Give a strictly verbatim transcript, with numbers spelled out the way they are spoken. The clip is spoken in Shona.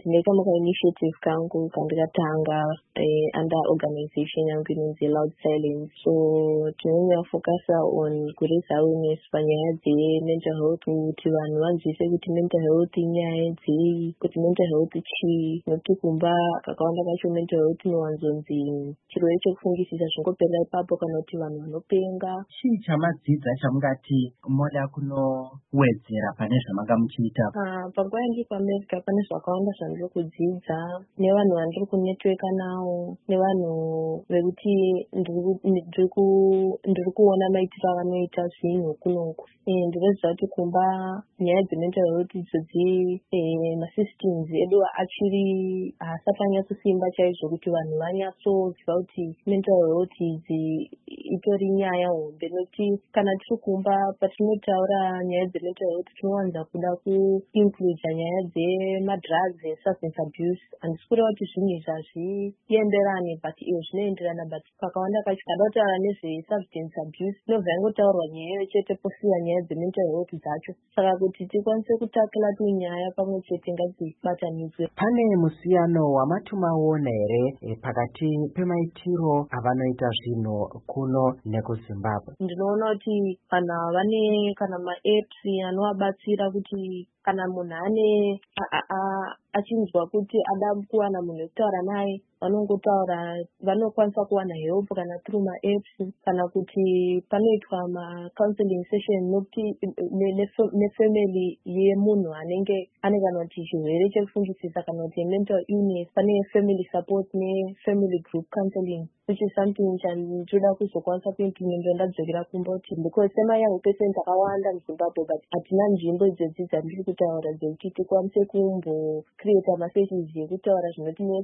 ndine kama ka initiative kangu kandikatanga eh, under organization yangu inonzi Loud Silence. So tinonyafokasa on kuraise awareness panyaya dze-mental health, kuti vanhu vanzwise kuti mental health inyaya dzei, kuti mental health chii, nokuti kumba kakawanda kacho mental health inowanzonzi chirwere chekufungisisa zvingoperera ipapo kana kuti vanhu vanopenga. Chii chamadzidza chamungati moda kunowedzera pane zvamanga muchiita? Ah, panguva yandiri kuAmerica pane zvakawanda zvandiri kudzidza nevanhu vandiri kunetworka navo, nevanhu vekuti ndiri kuona maitiro avanoita zvinhu kunoku. Ndinoziva kuti kumba nyaya dzemental health idzodzi masystems edu achiri haasati anyatsosimba chaizvo kuti vanhu vanyatsoziva kuti mental health idzi itori nyaya hombe, nokuti kana tiri kumba patinotaura nyaya dzemental health tinowanza kuda kuinclude nyaya dzemadrugs and substance abuse. Handisi kureva kuti zvinhu izvi hazvienderane, but iyo zvinoenderana, but kakawanda kacho kada kutaura nezve-substance abuse inobva yangotaurwa nyaya iyo chete posiwa nyaya dzemental health dzacho. Saka kuti tikwanise kutakila tunyaya pamwe chete ngatibatanidzwe. Pane musiyano wamatumaona here e, pakati pemaitiro avanoita zvinhu kuno nekuZimbabwe? Ndinoona kuti kana vane kana ma-apps anovabatsira kuti kana munhu ane achinzwa kuti ada kuwana munhu wekutaura naye, vanongotaura, vanokwanisa kuwana help kana through ma-apps, kana kuti panoitwa ma-counseling session nokuti nefamily yemunhu anenge ane kana kuti chirwere chekufungisisa kana kuti mental illness, pane family support ne-family group counseling, which is something chandoda kuzokwanisa kuimplementa ndadzokera kumba kuti because semayangu pese ndakawanda muZimbabwe, but hatina nzvimbo idzodzi dzandiri kutaura dzekuti tikwanise kumbo create mapages ekutaura zvinoti